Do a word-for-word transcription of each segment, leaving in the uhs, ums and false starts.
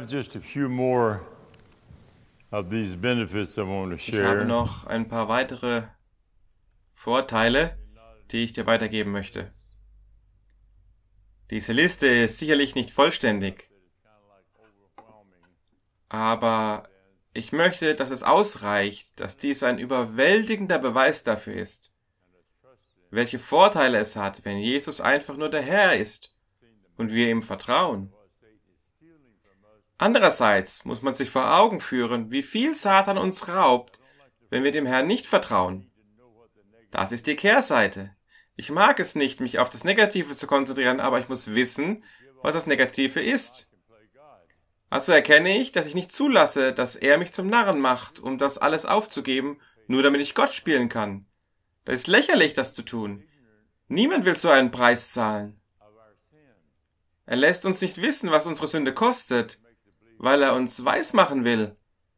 just a few more of these benefits I want to Ich habe share. noch ein paar weitere Vorteile, die ich dir weitergeben möchte. Diese Liste ist sicherlich nicht vollständig, aber ich möchte, dass es ausreicht, dass dies ein überwältigender Beweis dafür ist, welche Vorteile es hat, wenn Jesus einfach nur der Herr ist und wir ihm vertrauen. Andererseits muss man sich vor Augen führen, wie viel Satan uns raubt, wenn wir dem Herrn nicht vertrauen. Das ist die Kehrseite. Ich mag es nicht, mich auf das Negative zu konzentrieren, aber ich muss wissen, was das Negative ist. Also erkenne ich, dass ich nicht zulasse, dass er mich zum Narren macht, um das alles aufzugeben, nur damit ich Gott spielen kann. Das ist lächerlich, das zu tun. Niemand will so einen Preis zahlen. Er lässt uns nicht wissen, was unsere Sünde kostet, weil er uns weismachen will,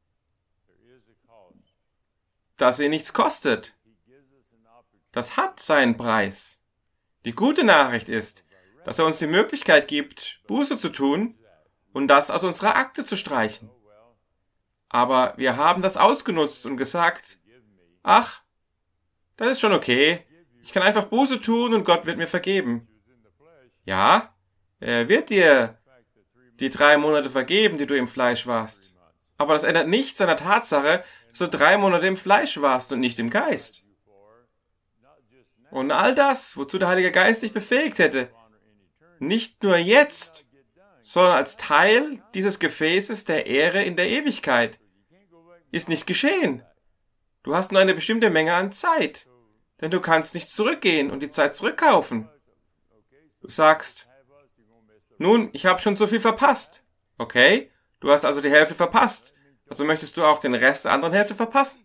dass sie nichts kostet. Das hat seinen Preis. Die gute Nachricht ist, dass er uns die Möglichkeit gibt, Buße zu tun und das aus unserer Akte zu streichen. Aber wir haben das ausgenutzt und gesagt, ach, das ist schon okay, ich kann einfach Buße tun und Gott wird mir vergeben. Ja, er wird dir die drei Monate vergeben, die du im Fleisch warst. Aber das ändert nichts an der Tatsache, dass du drei Monate im Fleisch warst und nicht im Geist. Und all das, wozu der Heilige Geist dich befähigt hätte, nicht nur jetzt, sondern als Teil dieses Gefäßes der Ehre in der Ewigkeit, ist nicht geschehen. Du hast nur eine bestimmte Menge an Zeit, denn du kannst nicht zurückgehen und die Zeit zurückkaufen. Du sagst, nun, ich habe schon so viel verpasst. Okay, du hast also die Hälfte verpasst. Also möchtest du auch den Rest der anderen Hälfte verpassen?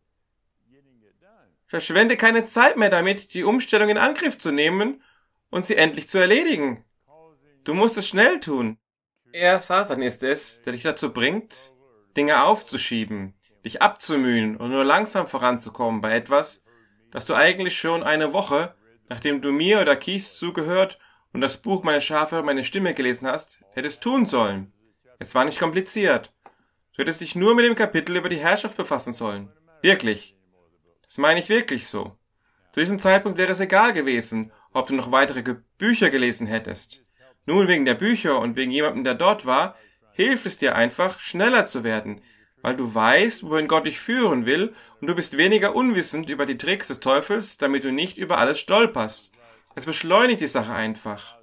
Verschwende keine Zeit mehr damit, die Umstellung in Angriff zu nehmen und sie endlich zu erledigen. Du musst es schnell tun. Er, Satan, ist es, der dich dazu bringt, Dinge aufzuschieben, dich abzumühen und nur langsam voranzukommen bei etwas, das du eigentlich schon eine Woche, nachdem du mir oder Kies zugehört und das Buch Meine Schafe, meine Stimme gelesen hast, hättest tun sollen. Es war nicht kompliziert. Du hättest dich nur mit dem Kapitel über die Herrschaft befassen sollen. Wirklich. Das meine ich wirklich so. Zu diesem Zeitpunkt wäre es egal gewesen, ob du noch weitere Ge- Bücher gelesen hättest. Nun, wegen der Bücher und wegen jemandem, der dort war, hilft es dir einfach, schneller zu werden, weil du weißt, wohin Gott dich führen will und du bist weniger unwissend über die Tricks des Teufels, damit du nicht über alles stolperst. Es beschleunigt die Sache einfach.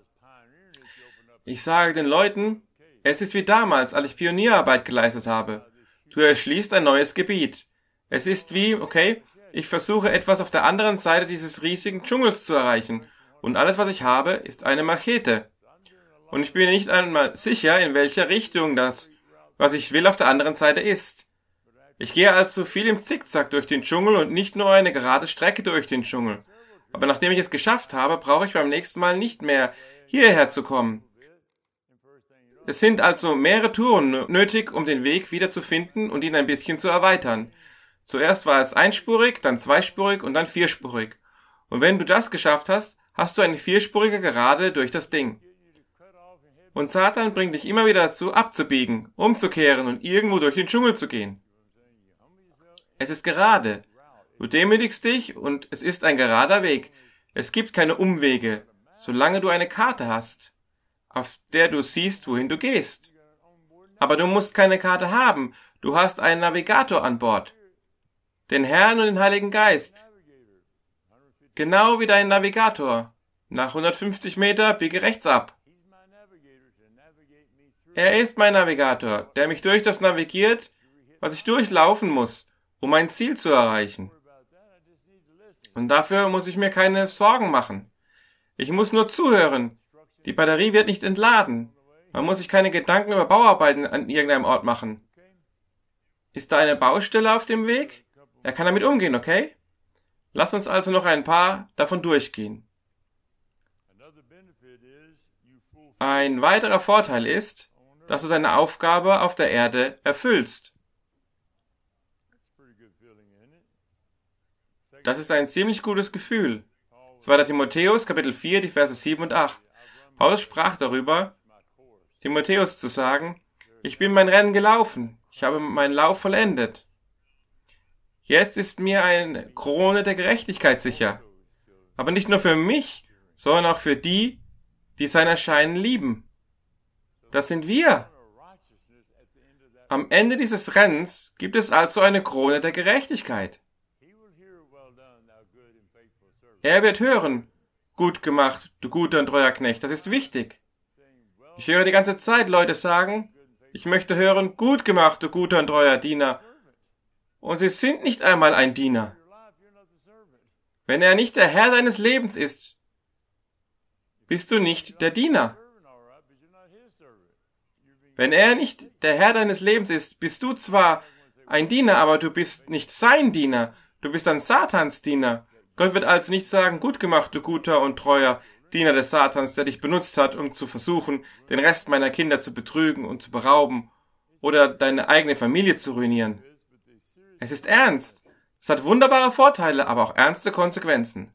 Ich sage den Leuten, es ist wie damals, als ich Pionierarbeit geleistet habe. Du erschließt ein neues Gebiet. Es ist wie, okay, ich versuche etwas auf der anderen Seite dieses riesigen Dschungels zu erreichen und alles, was ich habe, ist eine Machete. Und ich bin nicht einmal sicher, in welcher Richtung das, was ich will, auf der anderen Seite ist. Ich gehe also viel im Zickzack durch den Dschungel und nicht nur eine gerade Strecke durch den Dschungel. Aber nachdem ich es geschafft habe, brauche ich beim nächsten Mal nicht mehr hierher zu kommen. Es sind also mehrere Touren nötig, um den Weg wieder zu finden und ihn ein bisschen zu erweitern. Zuerst war es einspurig, dann zweispurig und dann vierspurig. Und wenn du das geschafft hast, hast du eine vierspurige Gerade durch das Ding. Und Satan bringt dich immer wieder dazu, abzubiegen, umzukehren und irgendwo durch den Dschungel zu gehen. Es ist gerade. Du demütigst dich und es ist ein gerader Weg. Es gibt keine Umwege, solange du eine Karte hast, auf der du siehst, wohin du gehst. Aber du musst keine Karte haben. Du hast einen Navigator an Bord. Den Herrn und den Heiligen Geist. Genau wie dein Navigator. Nach hundertfünfzig Meter biege rechts ab. Er ist mein Navigator, der mich durch das navigiert, was ich durchlaufen muss, um mein Ziel zu erreichen. Und dafür muss ich mir keine Sorgen machen. Ich muss nur zuhören. Die Batterie wird nicht entladen. Man muss sich keine Gedanken über Bauarbeiten an irgendeinem Ort machen. Ist da eine Baustelle auf dem Weg? Er kann damit umgehen, okay? Lass uns also noch ein paar davon durchgehen. Ein weiterer Vorteil ist, dass du deine Aufgabe auf der Erde erfüllst. Das ist ein ziemlich gutes Gefühl. zweiter Timotheus, Kapitel vier, die Verse sieben und acht. Paulus sprach darüber, Timotheus zu sagen, Ich bin mein Rennen gelaufen. Ich habe meinen Lauf vollendet. Jetzt ist mir eine Krone der Gerechtigkeit sicher. Aber nicht nur für mich, sondern auch für die, die sein Erscheinen lieben. Das sind wir. Am Ende dieses Rennens gibt es also eine Krone der Gerechtigkeit. Er wird hören, gut gemacht, du guter und treuer Knecht, das ist wichtig. Ich höre die ganze Zeit Leute sagen, ich möchte hören, gut gemacht, du guter und treuer Diener. Und sie sind nicht einmal ein Diener. Wenn er nicht der Herr deines Lebens ist, bist du nicht der Diener. Wenn er nicht der Herr deines Lebens ist, bist du zwar ein Diener, aber du bist nicht sein Diener. Du bist ein Satansdiener. Gott wird also nicht sagen, gut gemacht, du guter und treuer Diener des Satans, der dich benutzt hat, um zu versuchen, den Rest meiner Kinder zu betrügen und zu berauben oder deine eigene Familie zu ruinieren. Es ist ernst. Es hat wunderbare Vorteile, aber auch ernste Konsequenzen.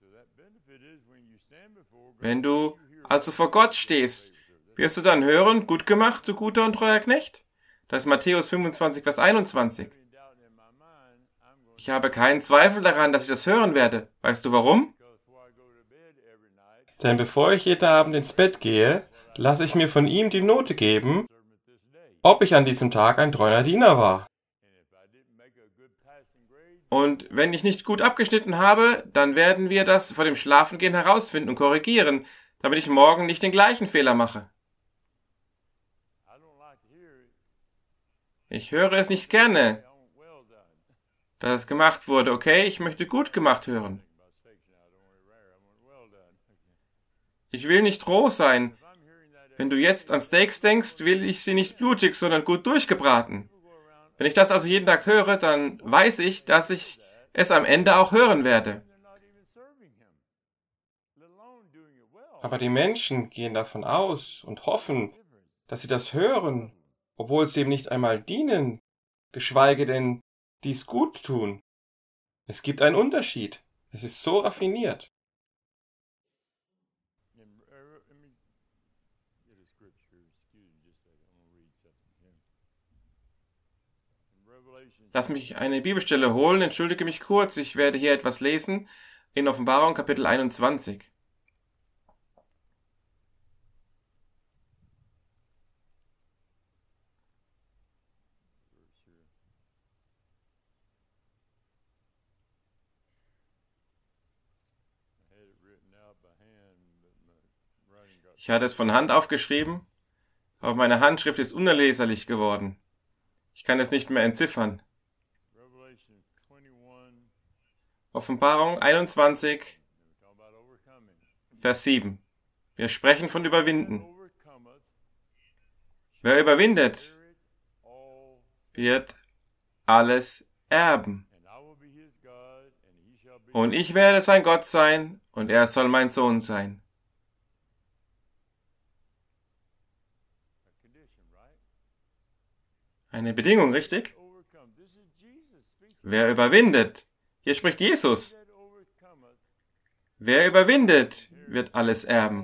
Wenn du also vor Gott stehst, wirst du dann hören, gut gemacht, du guter und treuer Knecht? Das ist Matthäus fünfundzwanzig, Vers einundzwanzig. Ich habe keinen Zweifel daran, dass ich das hören werde. Weißt du warum? Denn bevor ich jeden Abend ins Bett gehe, lasse ich mir von ihm die Note geben, ob ich an diesem Tag ein treuer Diener war. Und wenn ich nicht gut abgeschnitten habe, dann werden wir das vor dem Schlafengehen herausfinden und korrigieren, damit ich morgen nicht den gleichen Fehler mache. Ich höre es nicht gerne, dass es gemacht wurde. Okay, ich möchte gut gemacht hören. Ich will nicht roh sein. Wenn du jetzt an Steaks denkst, will ich sie nicht blutig, sondern gut durchgebraten. Wenn ich das also jeden Tag höre, dann weiß ich, dass ich es am Ende auch hören werde. Aber die Menschen gehen davon aus und hoffen, dass sie das hören, obwohl sie ihm nicht einmal dienen, geschweige denn dies gut tun. Es gibt einen Unterschied. Es ist so raffiniert. Lass mich eine Bibelstelle holen, entschuldige mich kurz, ich werde hier etwas lesen, in Offenbarung Kapitel einundzwanzig. Ich hatte es von Hand aufgeschrieben, aber meine Handschrift ist unerleserlich geworden. Ich kann es nicht mehr entziffern. Offenbarung einundzwanzig, Vers sieben. Wir sprechen von Überwinden. Wer überwindet, wird alles erben. Und ich werde sein Gott sein, und er soll mein Sohn sein. Eine Bedingung, richtig? Wer überwindet? Hier spricht Jesus. Wer überwindet, wird alles erben.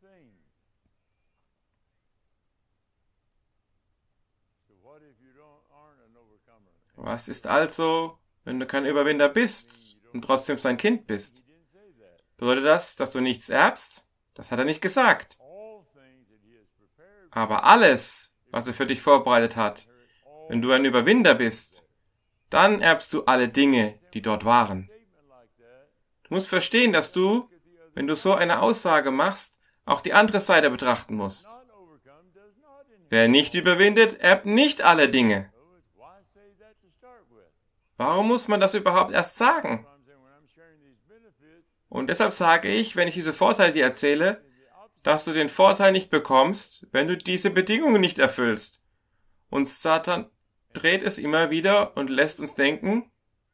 Was ist also, wenn du kein Überwinder bist und trotzdem sein Kind bist? Bedeutet das, dass du nichts erbst? Das hat er nicht gesagt. Aber alles, was er für dich vorbereitet hat, wenn du ein Überwinder bist, dann erbst du alle Dinge, die dort waren. Du musst verstehen, dass du, wenn du so eine Aussage machst, auch die andere Seite betrachten musst. Wer nicht überwindet, erbt nicht alle Dinge. Warum muss man das überhaupt erst sagen? Und deshalb sage ich, wenn ich diese Vorteile dir erzähle, dass du den Vorteil nicht bekommst, wenn du diese Bedingungen nicht erfüllst. Und Satan dreht es immer wieder und lässt uns denken,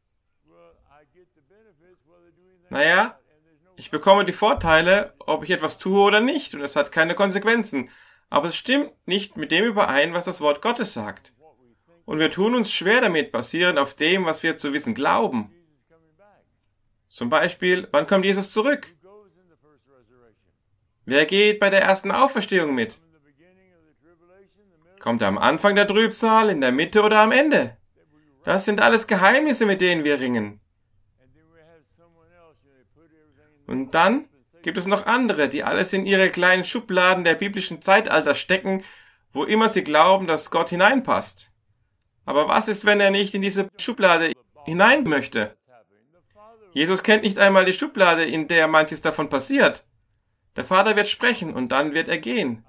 naja, ich bekomme die Vorteile, ob ich etwas tue oder nicht, und es hat keine Konsequenzen. Aber es stimmt nicht mit dem überein, was das Wort Gottes sagt. Und wir tun uns schwer damit, basierend auf dem, was wir zu wissen glauben. Zum Beispiel, wann kommt Jesus zurück? Wer geht bei der ersten Auferstehung mit? Kommt er am Anfang der Trübsal, in der Mitte oder am Ende? Das sind alles Geheimnisse, mit denen wir ringen. Und dann gibt es noch andere, die alles in ihre kleinen Schubladen der biblischen Zeitalter stecken, wo immer sie glauben, dass Gott hineinpasst. Aber was ist, wenn er nicht in diese Schublade hinein möchte? Jesus kennt nicht einmal die Schublade, in der manches davon passiert. Der Vater wird sprechen und dann wird er gehen.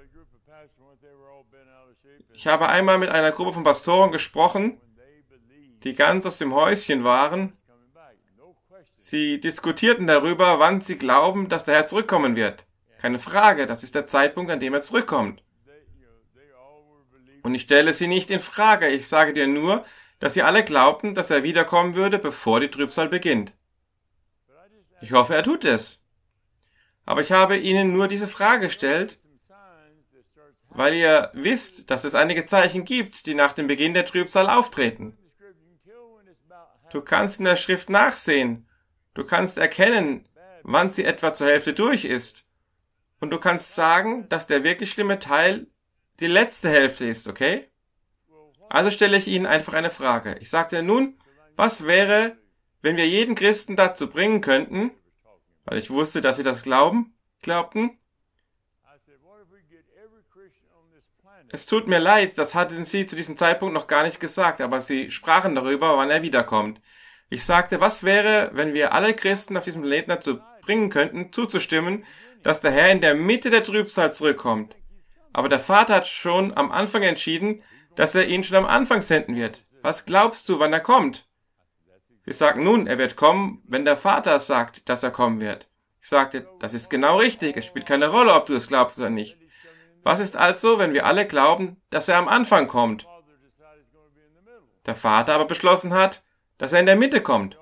Ich habe einmal mit einer Gruppe von Pastoren gesprochen, die ganz aus dem Häuschen waren. Sie diskutierten darüber, wann sie glauben, dass der Herr zurückkommen wird. Keine Frage, das ist der Zeitpunkt, an dem er zurückkommt. Und ich stelle sie nicht in Frage, ich sage dir nur, dass sie alle glaubten, dass er wiederkommen würde, bevor die Trübsal beginnt. Ich hoffe, er tut es. Aber ich habe ihnen nur diese Frage gestellt, weil ihr wisst, dass es einige Zeichen gibt, die nach dem Beginn der Trübsal auftreten. Du kannst in der Schrift nachsehen. Du kannst erkennen, wann sie etwa zur Hälfte durch ist. Und du kannst sagen, dass der wirklich schlimme Teil die letzte Hälfte ist, okay? Also stelle ich Ihnen einfach eine Frage. Ich sagte, nun, was wäre, wenn wir jeden Christen dazu bringen könnten, weil ich wusste, dass sie das glauben, glaubten? Es tut mir leid, das hatten sie zu diesem Zeitpunkt noch gar nicht gesagt, aber sie sprachen darüber, wann er wiederkommt. Ich sagte, was wäre, wenn wir alle Christen auf diesem Planeten dazu bringen könnten, zuzustimmen, dass der Herr in der Mitte der Trübsal zurückkommt. Aber der Vater hat schon am Anfang entschieden, dass er ihn schon am Anfang senden wird. Was glaubst du, wann er kommt? Sie sagten, nun, er wird kommen, wenn der Vater sagt, dass er kommen wird. Ich sagte, das ist genau richtig, es spielt keine Rolle, ob du es glaubst oder nicht. Was ist also, wenn wir alle glauben, dass er am Anfang kommt? Der Vater aber beschlossen hat, dass er in der Mitte kommt.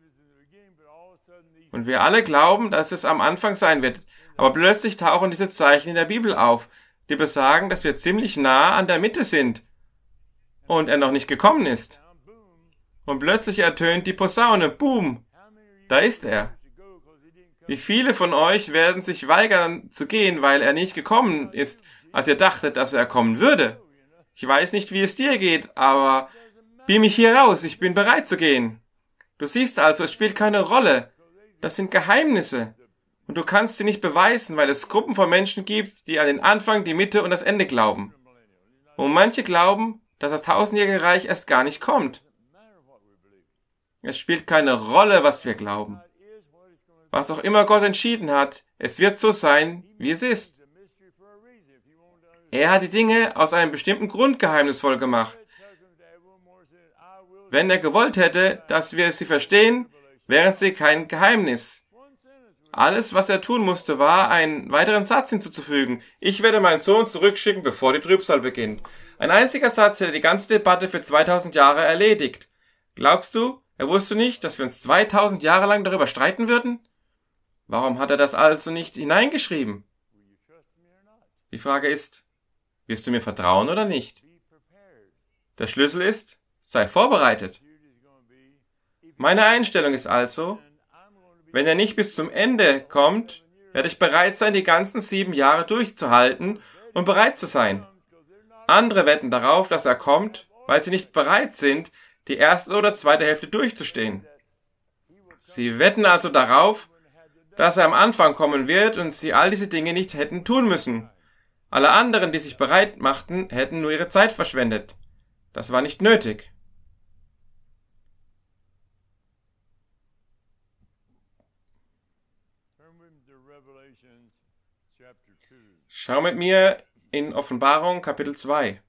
Und wir alle glauben, dass es am Anfang sein wird. Aber plötzlich tauchen diese Zeichen in der Bibel auf, die besagen, dass wir ziemlich nah an der Mitte sind und er noch nicht gekommen ist. Und plötzlich ertönt die Posaune. Boom! Da ist er. Wie viele von euch werden sich weigern zu gehen, weil er nicht gekommen ist, als ihr dachtet, dass er kommen würde? Ich weiß nicht, wie es dir geht, aber beam mich hier raus, ich bin bereit zu gehen. Du siehst also, es spielt keine Rolle. Das sind Geheimnisse. Und du kannst sie nicht beweisen, weil es Gruppen von Menschen gibt, die an den Anfang, die Mitte und das Ende glauben. Und manche glauben, dass das tausendjährige Reich erst gar nicht kommt. Es spielt keine Rolle, was wir glauben. Was auch immer Gott entschieden hat, es wird so sein, wie es ist. Er hat die Dinge aus einem bestimmten Grund geheimnisvoll gemacht. Wenn er gewollt hätte, dass wir sie verstehen, wären sie kein Geheimnis. Alles, was er tun musste, war, einen weiteren Satz hinzuzufügen. Ich werde meinen Sohn zurückschicken, bevor die Trübsal beginnt. Ein einziger Satz hätte die ganze Debatte für zweitausend Jahre erledigt. Glaubst du, er wusste nicht, dass wir uns zweitausend Jahre lang darüber streiten würden? Warum hat er das also nicht hineingeschrieben? Die Frage ist, wirst du mir vertrauen oder nicht? Der Schlüssel ist, sei vorbereitet. Meine Einstellung ist also, wenn er nicht bis zum Ende kommt, werde ich bereit sein, die ganzen sieben Jahre durchzuhalten und bereit zu sein. Andere wetten darauf, dass er kommt, weil sie nicht bereit sind, die erste oder zweite Hälfte durchzustehen. Sie wetten also darauf, dass er am Anfang kommen wird und sie all diese Dinge nicht hätten tun müssen. Alle anderen, die sich bereit machten, hätten nur ihre Zeit verschwendet. Das war nicht nötig. Schau mit mir in Offenbarung Kapitel zwei.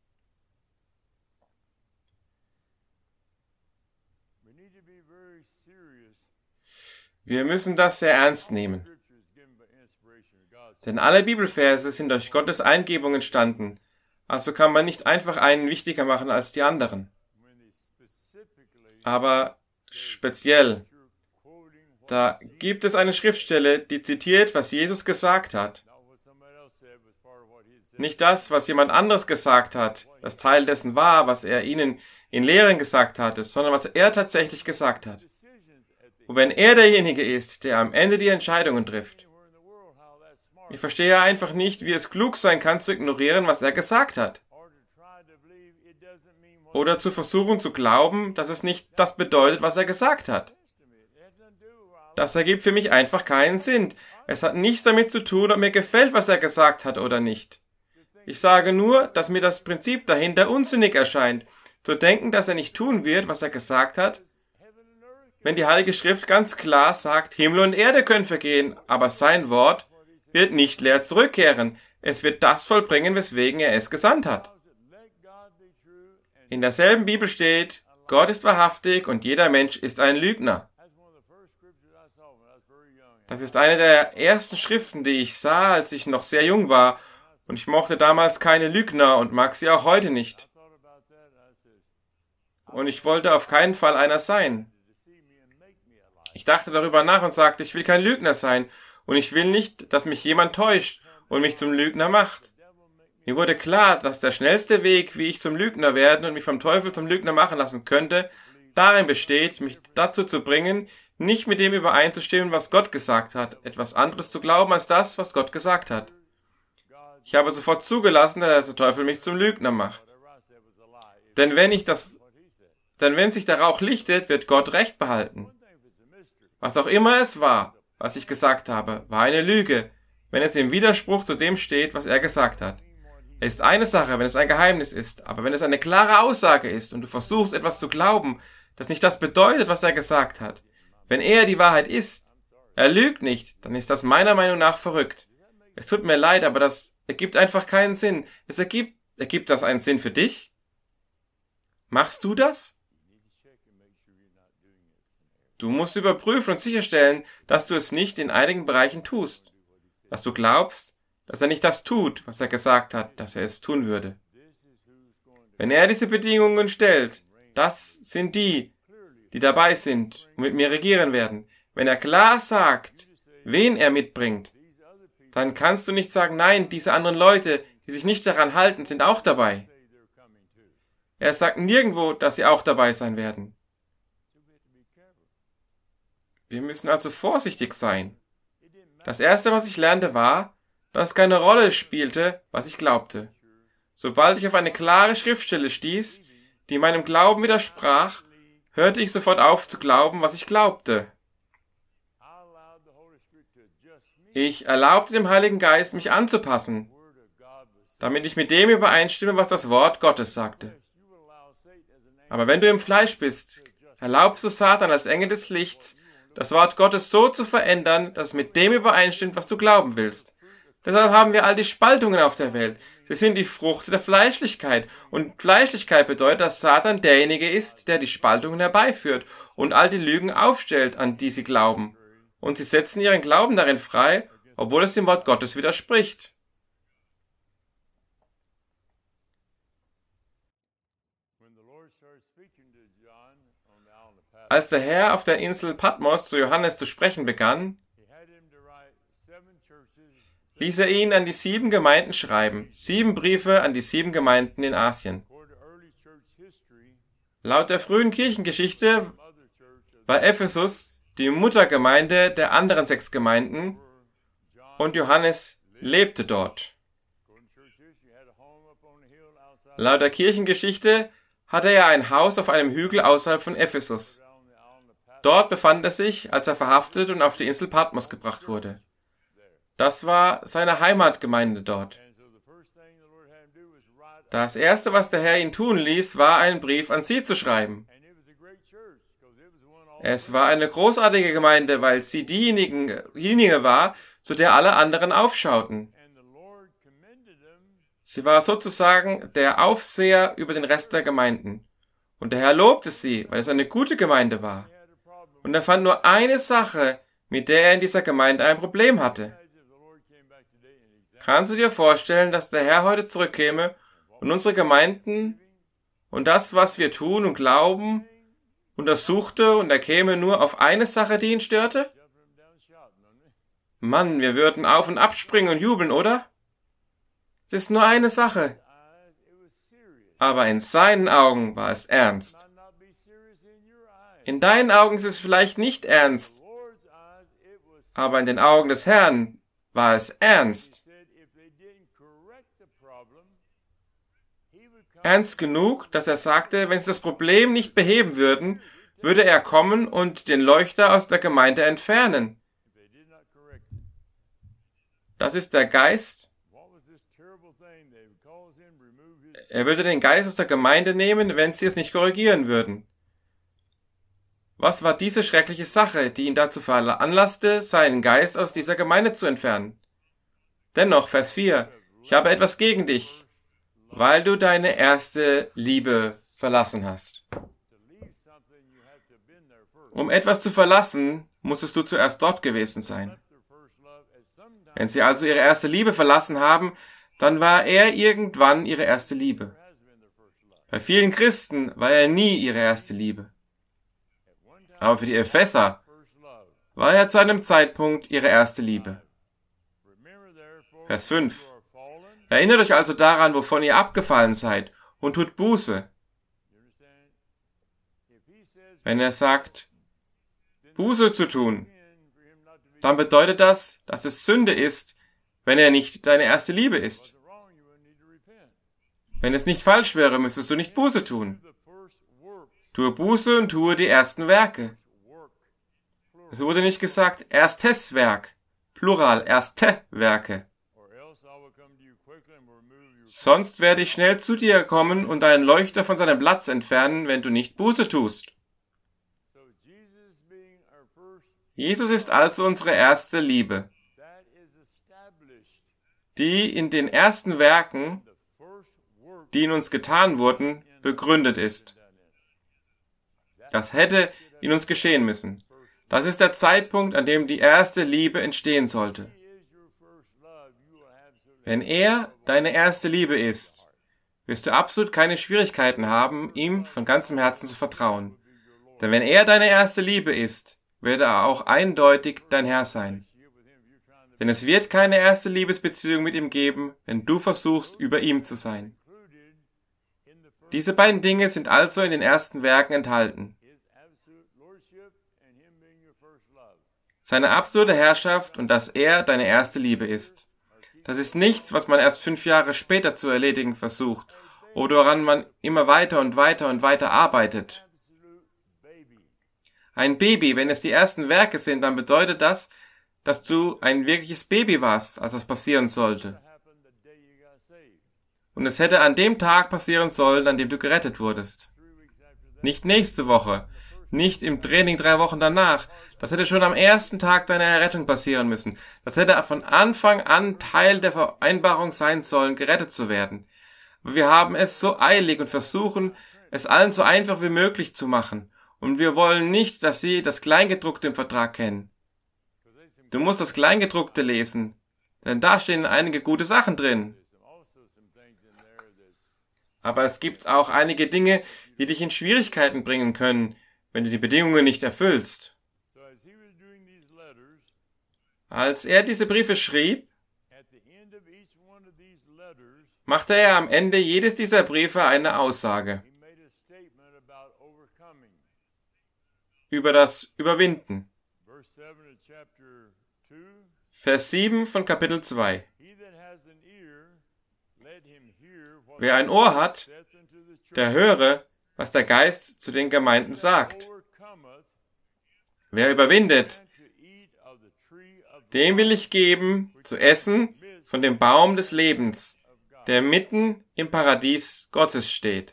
Wir müssen das sehr ernst nehmen. Denn alle Bibelverse sind durch Gottes Eingebung entstanden, also kann man nicht einfach einen wichtiger machen als die anderen. Aber speziell, da gibt es eine Schriftstelle, die zitiert, was Jesus gesagt hat. Nicht das, was jemand anderes gesagt hat, das Teil dessen war, was er ihnen in Lehren gesagt hatte, sondern was er tatsächlich gesagt hat. Und wenn er derjenige ist, der am Ende die Entscheidungen trifft. Ich verstehe einfach nicht, wie es klug sein kann, zu ignorieren, was er gesagt hat. oder zu versuchen zu glauben, dass es nicht das bedeutet, was er gesagt hat. Das ergibt für mich einfach keinen Sinn. Es hat nichts damit zu tun, ob mir gefällt, was er gesagt hat oder nicht. Ich sage nur, dass mir das Prinzip dahinter unsinnig erscheint, zu denken, dass er nicht tun wird, was er gesagt hat, wenn die Heilige Schrift ganz klar sagt, Himmel und Erde können vergehen, aber sein Wort wird nicht leer zurückkehren. Es wird das vollbringen, weswegen er es gesandt hat. In derselben Bibel steht, Gott ist wahrhaftig und jeder Mensch ist ein Lügner. Das ist eine der ersten Schriften, die ich sah, als ich noch sehr jung war, und ich mochte damals keine Lügner und mag sie auch heute nicht. Und ich wollte auf keinen Fall einer sein. Ich dachte darüber nach und sagte, ich will kein Lügner sein und ich will nicht, dass mich jemand täuscht und mich zum Lügner macht. Mir wurde klar, dass der schnellste Weg, wie ich zum Lügner werden und mich vom Teufel zum Lügner machen lassen könnte, darin besteht, mich dazu zu bringen, nicht mit dem übereinzustimmen, was Gott gesagt hat, etwas anderes zu glauben als das, was Gott gesagt hat. Ich habe sofort zugelassen, dass der Teufel mich zum Lügner macht. Denn wenn ich das, denn wenn sich der Rauch lichtet, wird Gott Recht behalten. Was auch immer es war, was ich gesagt habe, war eine Lüge, wenn es im Widerspruch zu dem steht, was er gesagt hat. Es ist eine Sache, wenn es ein Geheimnis ist, aber wenn es eine klare Aussage ist und du versuchst, etwas zu glauben, das nicht das bedeutet, was er gesagt hat, wenn er die Wahrheit ist, er lügt nicht, dann ist das meiner Meinung nach verrückt. Es tut mir leid, aber das ergibt einfach keinen Sinn. Es ergibt, ergibt das einen Sinn für dich? Machst du das? Du musst überprüfen und sicherstellen, dass du es nicht in einigen Bereichen tust. Dass du glaubst, dass er nicht das tut, was er gesagt hat, dass er es tun würde. Wenn er diese Bedingungen stellt, das sind die, die dabei sind und mit mir regieren werden. Wenn er klar sagt, wen er mitbringt, dann kannst du nicht sagen, nein, diese anderen Leute, die sich nicht daran halten, sind auch dabei. Er sagt nirgendwo, dass sie auch dabei sein werden. Wir müssen also vorsichtig sein. Das Erste, was ich lernte, war, dass es keine Rolle spielte, was ich glaubte. Sobald ich auf eine klare Schriftstelle stieß, die meinem Glauben widersprach, hörte ich sofort auf zu glauben, was ich glaubte. Ich erlaubte dem Heiligen Geist, mich anzupassen, damit ich mit dem übereinstimme, was das Wort Gottes sagte. Aber wenn du im Fleisch bist, erlaubst du Satan als Engel des Lichts, das Wort Gottes so zu verändern, dass es mit dem übereinstimmt, was du glauben willst. Deshalb haben wir all die Spaltungen auf der Welt. Sie sind die Frucht der Fleischlichkeit. Und Fleischlichkeit bedeutet, dass Satan derjenige ist, der die Spaltungen herbeiführt und all die Lügen aufstellt, an die sie glauben. Und sie setzen ihren Glauben darin frei, obwohl es dem Wort Gottes widerspricht. Als der Herr auf der Insel Patmos zu Johannes zu sprechen begann, ließ er ihn an die sieben Gemeinden schreiben, sieben Briefe an die sieben Gemeinden in Asien. Laut der frühen Kirchengeschichte war Ephesus die Muttergemeinde der anderen sechs Gemeinden und Johannes lebte dort. Laut der Kirchengeschichte hatte er ein Haus auf einem Hügel außerhalb von Ephesus. Dort befand er sich, als er verhaftet und auf die Insel Patmos gebracht wurde. Das war seine Heimatgemeinde dort. Das Erste, was der Herr ihn tun ließ, war, einen Brief an sie zu schreiben. Es war eine großartige Gemeinde, weil sie diejenige, diejenige war, zu der alle anderen aufschauten. Sie war sozusagen der Aufseher über den Rest der Gemeinden. Und der Herr lobte sie, weil es eine gute Gemeinde war. Und er fand nur eine Sache, mit der er in dieser Gemeinde ein Problem hatte. Kannst du dir vorstellen, dass der Herr heute zurückkäme und unsere Gemeinden und das, was wir tun und glauben, untersuchte und er käme nur auf eine Sache, die ihn störte? Mann, wir würden auf und abspringen und jubeln, oder? Es ist nur eine Sache. Aber in seinen Augen war es ernst. In deinen Augen ist es vielleicht nicht ernst, aber in den Augen des Herrn war es ernst. ernst genug, dass er sagte, wenn sie das Problem nicht beheben würden, würde er kommen und den Leuchter aus der Gemeinde entfernen. Das ist der Geist. Er würde den Geist aus der Gemeinde nehmen, wenn sie es nicht korrigieren würden. Was war diese schreckliche Sache, die ihn dazu veranlasste, seinen Geist aus dieser Gemeinde zu entfernen? Dennoch, Vers vier, ich habe etwas gegen dich, weil du deine erste Liebe verlassen hast. Um etwas zu verlassen, musstest du zuerst dort gewesen sein. Wenn sie also ihre erste Liebe verlassen haben, dann war er irgendwann ihre erste Liebe. Bei vielen Christen war er nie ihre erste Liebe. Aber für die Epheser war er zu einem Zeitpunkt ihre erste Liebe. Vers fünf. Erinnert euch also daran, wovon ihr abgefallen seid, und tut Buße. Wenn er sagt, Buße zu tun, dann bedeutet das, dass es Sünde ist, wenn er nicht deine erste Liebe ist. Wenn es nicht falsch wäre, müsstest du nicht Buße tun. Tue Buße und tue die ersten Werke. Es wurde nicht gesagt, erstes Werk, Plural, erste Werke. Sonst werde ich schnell zu dir kommen und deinen Leuchter von seinem Platz entfernen, wenn du nicht Buße tust. Jesus ist also unsere erste Liebe, die in den ersten Werken, die in uns getan wurden, begründet ist. Das hätte in uns geschehen müssen. Das ist der Zeitpunkt, an dem die erste Liebe entstehen sollte. Wenn er deine erste Liebe ist, wirst du absolut keine Schwierigkeiten haben, ihm von ganzem Herzen zu vertrauen. Denn wenn er deine erste Liebe ist, wird er auch eindeutig dein Herr sein. Denn es wird keine erste Liebesbeziehung mit ihm geben, wenn du versuchst, über ihm zu sein. Diese beiden Dinge sind also in den ersten Werken enthalten. Seine absolute Herrschaft und dass er deine erste Liebe ist. Das ist nichts, was man erst fünf Jahre später zu erledigen versucht oder woran man immer weiter und weiter und weiter arbeitet. Ein Baby, wenn es die ersten Werke sind, dann bedeutet das, dass du ein wirkliches Baby warst, als das passieren sollte. Und es hätte an dem Tag passieren sollen, an dem du gerettet wurdest. Nicht nächste Woche, nicht im Training drei Wochen danach. Das hätte schon am ersten Tag deiner Errettung passieren müssen. Das hätte von Anfang an Teil der Vereinbarung sein sollen, gerettet zu werden. Aber wir haben es so eilig und versuchen, es allen so einfach wie möglich zu machen. Und wir wollen nicht, dass sie das Kleingedruckte im Vertrag kennen. Du musst das Kleingedruckte lesen, denn da stehen einige gute Sachen drin. Aber es gibt auch einige Dinge, die dich in Schwierigkeiten bringen können, wenn du die Bedingungen nicht erfüllst. Als er diese Briefe schrieb, machte er am Ende jedes dieser Briefe eine Aussage über das Überwinden. Vers sieben von Kapitel zwei. Wer ein Ohr hat, der höre, was der Geist zu den Gemeinden sagt. Wer überwindet, dem will ich geben, zu essen von dem Baum des Lebens, der mitten im Paradies Gottes steht.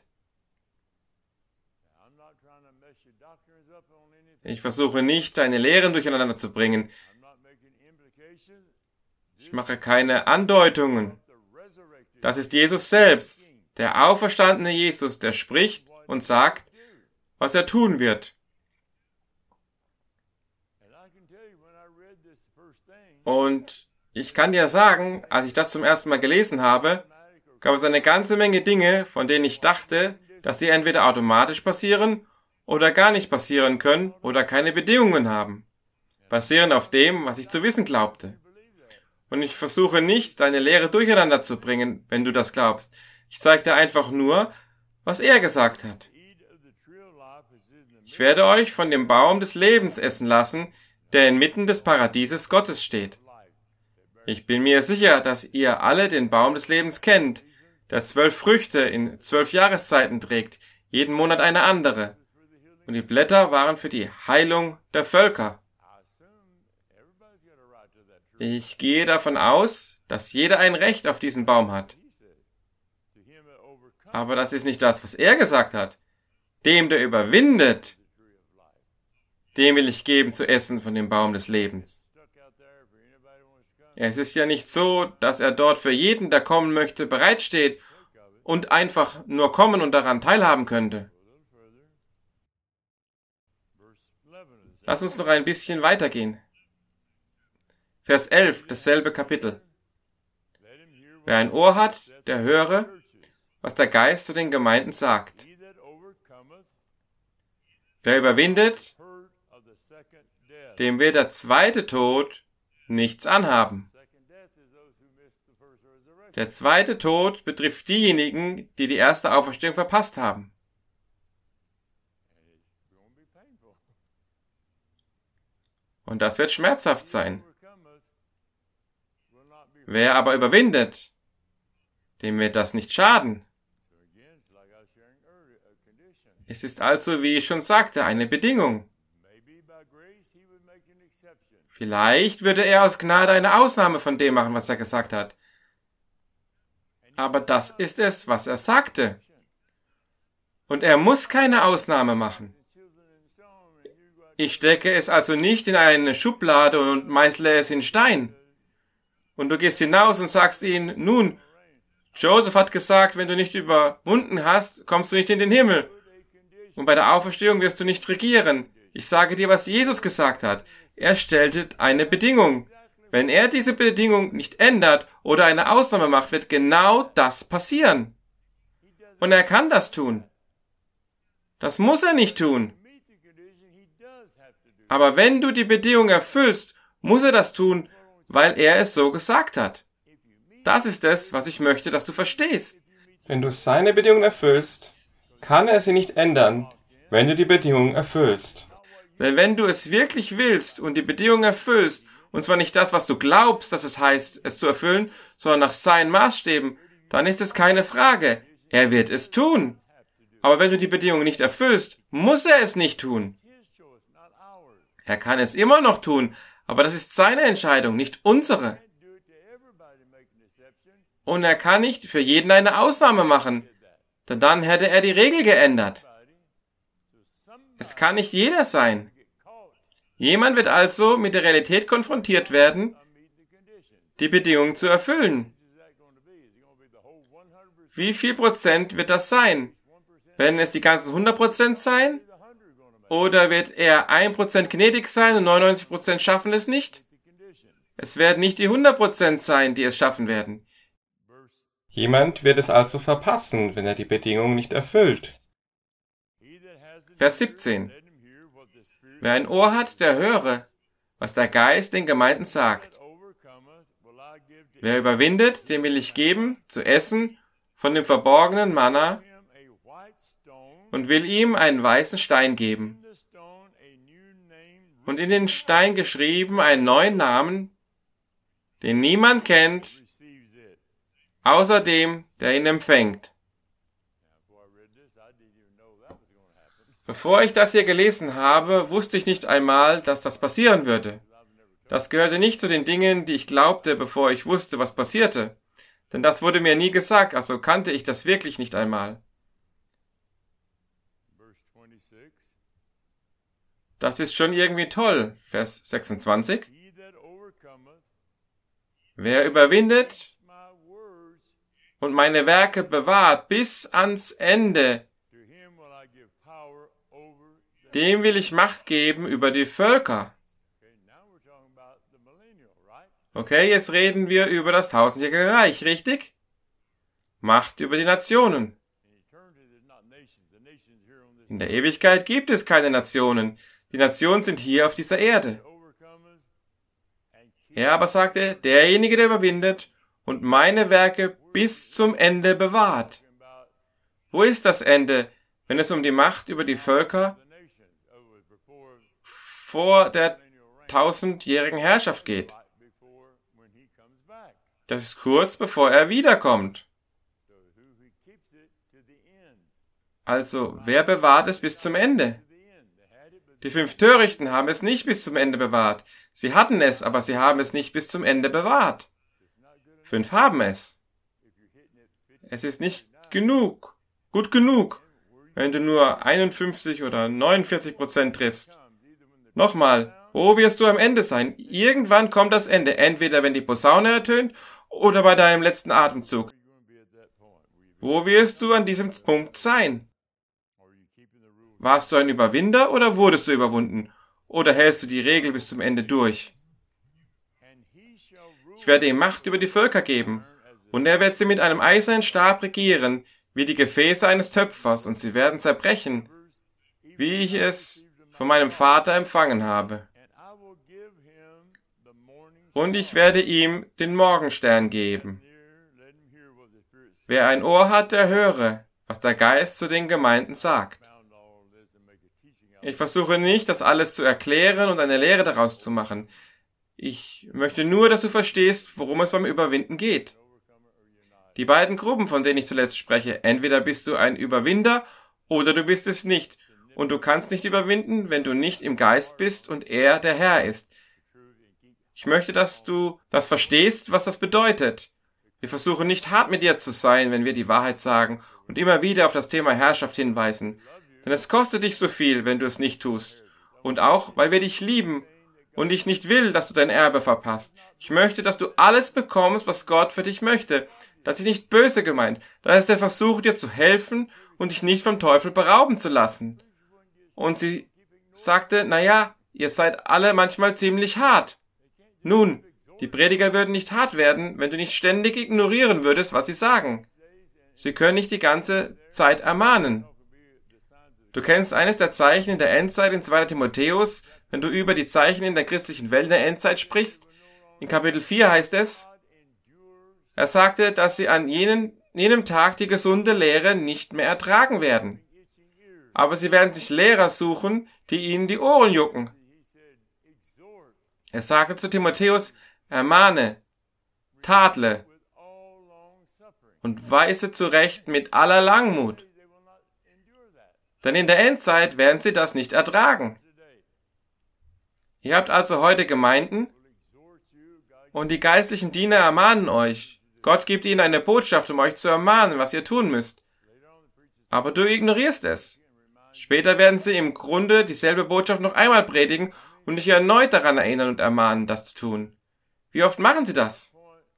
Ich versuche nicht, deine Lehren durcheinander zu bringen. Ich mache keine Andeutungen. Das ist Jesus selbst, der auferstandene Jesus, der spricht und sagt, was er tun wird. Und ich kann dir sagen, als ich das zum ersten Mal gelesen habe, gab es eine ganze Menge Dinge, von denen ich dachte, dass sie entweder automatisch passieren oder gar nicht passieren können oder keine Bedingungen haben, basierend auf dem, was ich zu wissen glaubte. Und ich versuche nicht, deine Lehre durcheinander zu bringen, wenn du das glaubst. Ich zeige dir einfach nur, was er gesagt hat. Ich werde euch von dem Baum des Lebens essen lassen, der inmitten des Paradieses Gottes steht. Ich bin mir sicher, dass ihr alle den Baum des Lebens kennt, der zwölf Früchte in zwölf Jahreszeiten trägt, jeden Monat eine andere. Und die Blätter waren für die Heilung der Völker. Ich gehe davon aus, dass jeder ein Recht auf diesen Baum hat. Aber das ist nicht das, was er gesagt hat. Dem, der überwindet, dem will ich geben zu essen von dem Baum des Lebens. Es ist ja nicht so, dass er dort für jeden, der kommen möchte, bereitsteht und einfach nur kommen und daran teilhaben könnte. Lass uns noch ein bisschen weitergehen. Vers elf, dasselbe Kapitel. Wer ein Ohr hat, der höre, was der Geist zu den Gemeinden sagt. Wer überwindet, dem wird der zweite Tod nichts anhaben. Der zweite Tod betrifft diejenigen, die die erste Auferstehung verpasst haben. Und das wird schmerzhaft sein. Wer aber überwindet, dem wird das nicht schaden. Es ist also, wie ich schon sagte, eine Bedingung. Vielleicht würde er aus Gnade eine Ausnahme von dem machen, was er gesagt hat. Aber das ist es, was er sagte. Und er muss keine Ausnahme machen. Ich stecke es also nicht in eine Schublade und meißle es in Stein. Und du gehst hinaus und sagst ihnen, nun, Joseph hat gesagt, wenn du nicht überwunden hast, kommst du nicht in den Himmel. Und bei der Auferstehung wirst du nicht regieren. Ich sage dir, was Jesus gesagt hat. Er stellte eine Bedingung. Wenn er diese Bedingung nicht ändert oder eine Ausnahme macht, wird genau das passieren. Und er kann das tun. Das muss er nicht tun. Aber wenn du die Bedingung erfüllst, muss er das tun, weil er es so gesagt hat. Das ist es, was ich möchte, dass du verstehst. Wenn du seine Bedingung erfüllst, kann er sie nicht ändern, wenn du die Bedingung erfüllst. Denn wenn du es wirklich willst und die Bedingung erfüllst, und zwar nicht das, was du glaubst, dass es heißt, es zu erfüllen, sondern nach seinen Maßstäben, dann ist es keine Frage. Er wird es tun. Aber wenn du die Bedingung nicht erfüllst, muss er es nicht tun. Er kann es immer noch tun, aber das ist seine Entscheidung, nicht unsere. Und er kann nicht für jeden eine Ausnahme machen, denn dann hätte er die Regel geändert. Es kann nicht jeder sein. Jemand wird also mit der Realität konfrontiert werden, die Bedingungen zu erfüllen. Wie viel Prozent wird das sein? Werden es die ganzen hundert Prozent sein? Oder wird er ein Prozent gnädig sein und neunundneunzig Prozent schaffen es nicht? Es werden nicht die hundert Prozent sein, die es schaffen werden. Jemand wird es also verpassen, wenn er die Bedingungen nicht erfüllt. Vers siebzehn. Wer ein Ohr hat, der höre, was der Geist den Gemeinden sagt. Wer überwindet, dem will ich geben, zu essen von dem verborgenen Manna und will ihm einen weißen Stein geben. Und in den Stein geschrieben einen neuen Namen, den niemand kennt, außer dem, der ihn empfängt. Bevor ich das hier gelesen habe, wusste ich nicht einmal, dass das passieren würde. Das gehörte nicht zu den Dingen, die ich glaubte, bevor ich wusste, was passierte. Denn das wurde mir nie gesagt, also kannte ich das wirklich nicht einmal. Das ist schon irgendwie toll. Vers sechsundzwanzig. Wer überwindet und meine Werke bewahrt bis ans Ende, dem will ich Macht geben über die Völker. Okay, jetzt reden wir über das tausendjährige Reich, richtig? Macht über die Nationen. In der Ewigkeit gibt es keine Nationen. Die Nationen sind hier auf dieser Erde. Er aber sagte, derjenige, der überwindet und meine Werke bis zum Ende bewahrt. Wo ist das Ende, wenn es um die Macht über die Völker vor der tausendjährigen Herrschaft geht? Das ist kurz bevor er wiederkommt. Also, wer bewahrt es bis zum Ende? Die fünf Törichten haben es nicht bis zum Ende bewahrt. Sie hatten es, aber sie haben es nicht bis zum Ende bewahrt. Fünf haben es. Es ist nicht genug, gut genug, wenn du nur einundfünfzig oder neunundvierzig Prozent triffst. Nochmal, wo wirst du am Ende sein? Irgendwann kommt das Ende, entweder wenn die Posaune ertönt oder bei deinem letzten Atemzug. Wo wirst du an diesem Punkt sein? Warst du ein Überwinder oder wurdest du überwunden? Oder hältst du die Regel bis zum Ende durch? Ich werde ihm Macht über die Völker geben, und er wird sie mit einem eisernen Stab regieren, wie die Gefäße eines Töpfers, und sie werden zerbrechen, wie ich es von meinem Vater empfangen habe. Und ich werde ihm den Morgenstern geben. Wer ein Ohr hat, der höre, was der Geist zu den Gemeinden sagt. Ich versuche nicht, das alles zu erklären und eine Lehre daraus zu machen. Ich möchte nur, dass du verstehst, worum es beim Überwinden geht. Die beiden Gruppen, von denen ich zuletzt spreche, entweder bist du ein Überwinder oder du bist es nicht. Und du kannst nicht überwinden, wenn du nicht im Geist bist und er der Herr ist. Ich möchte, dass du das verstehst, was das bedeutet. Wir versuchen nicht hart mit dir zu sein, wenn wir die Wahrheit sagen und immer wieder auf das Thema Herrschaft hinweisen. Denn es kostet dich so viel, wenn du es nicht tust. Und auch, weil wir dich lieben und ich nicht will, dass du dein Erbe verpasst. Ich möchte, dass du alles bekommst, was Gott für dich möchte. Das ist nicht böse gemeint. Das ist der Versuch, dir zu helfen und dich nicht vom Teufel berauben zu lassen. Und sie sagte, naja, ihr seid alle manchmal ziemlich hart. Nun, die Prediger würden nicht hart werden, wenn du nicht ständig ignorieren würdest, was sie sagen. Sie können nicht die ganze Zeit ermahnen. Du kennst eines der Zeichen in der Endzeit in zweiter Timotheus, wenn du über die Zeichen in der christlichen Welt in der Endzeit sprichst. In Kapitel vier heißt es, er sagte, dass sie an jenen, jenem Tag die gesunde Lehre nicht mehr ertragen werden. Aber sie werden sich Lehrer suchen, die ihnen die Ohren jucken. Er sagte zu Timotheus, ermahne, tadle und weise zurecht mit aller Langmut. Denn in der Endzeit werden sie das nicht ertragen. Ihr habt also heute Gemeinden und die geistlichen Diener ermahnen euch. Gott gibt ihnen eine Botschaft, um euch zu ermahnen, was ihr tun müsst. Aber du ignorierst es. Später werden sie im Grunde dieselbe Botschaft noch einmal predigen und dich erneut daran erinnern und ermahnen, das zu tun. Wie oft machen sie das?